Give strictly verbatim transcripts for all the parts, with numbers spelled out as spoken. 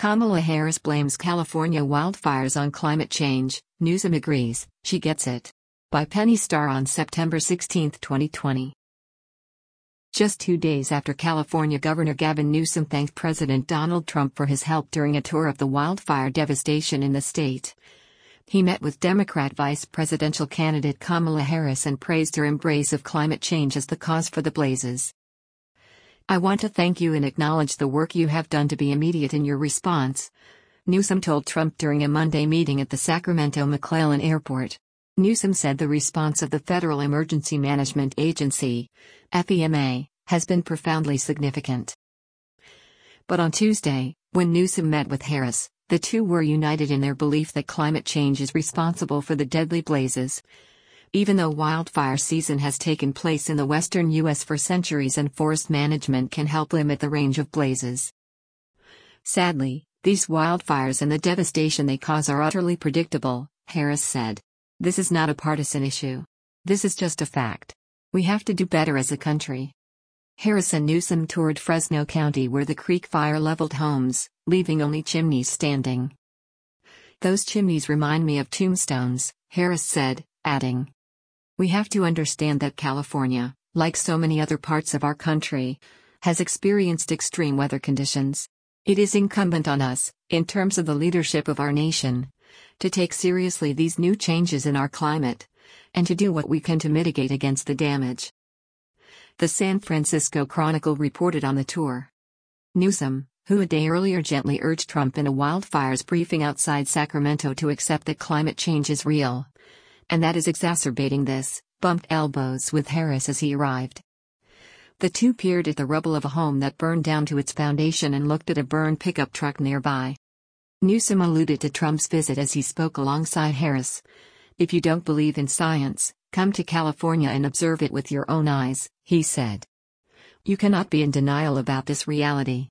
Kamala Harris blames California wildfires on climate change. Newsom agrees, she gets it. By Penny Starr on September sixteenth, twenty twenty. Just two days after California Governor Gavin Newsom thanked President Donald Trump for his help during a tour of the wildfire devastation in the state, he met with Democrat vice presidential candidate Kamala Harris and praised her embrace of climate change as the cause for the blazes. "I want to thank you and acknowledge the work you have done to be immediate in your response," Newsom told Trump during a Monday meeting at the Sacramento McClellan Airport. Newsom said the response of the Federal Emergency Management Agency, F E M A, has been profoundly significant. But on Tuesday, when Newsom met with Harris, the two were united in their belief that climate change is responsible for the deadly blazes. Even though wildfire season has taken place in the western U S for centuries and forest management can help limit the range of blazes, sadly, these wildfires and the devastation they cause are utterly predictable, Harris said. "This is not a partisan issue. This is just a fact. We have to do better as a country." Harris and Newsom toured Fresno County where the creek fire leveled homes, leaving only chimneys standing. "Those chimneys remind me of tombstones," Harris said, adding, "We have to understand that California, like so many other parts of our country, has experienced extreme weather conditions. It is incumbent on us, in terms of the leadership of our nation, to take seriously these new changes in our climate, and to do what we can to mitigate against the damage." The San Francisco Chronicle reported on the tour. Newsom, who a day earlier gently urged Trump in a wildfires briefing outside Sacramento to accept that climate change is real, and that is exacerbating this, bumped elbows with Harris as he arrived. The two peered at the rubble of a home that burned down to its foundation and looked at a burned pickup truck nearby. Newsom alluded to Trump's visit as he spoke alongside Harris. "If you don't believe in science, come to California and observe it with your own eyes," he said. "You cannot be in denial about this reality."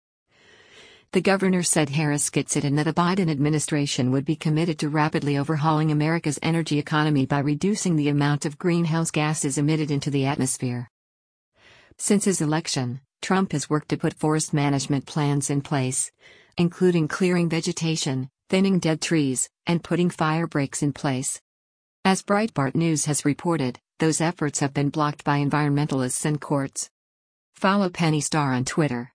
The governor said Harris gets it and that a Biden administration would be committed to rapidly overhauling America's energy economy by reducing the amount of greenhouse gases emitted into the atmosphere. Since his election, Trump has worked to put forest management plans in place, including clearing vegetation, thinning dead trees, and putting fire breaks in place. As Breitbart News has reported, those efforts have been blocked by environmentalists and courts. Follow Penny Starr on Twitter.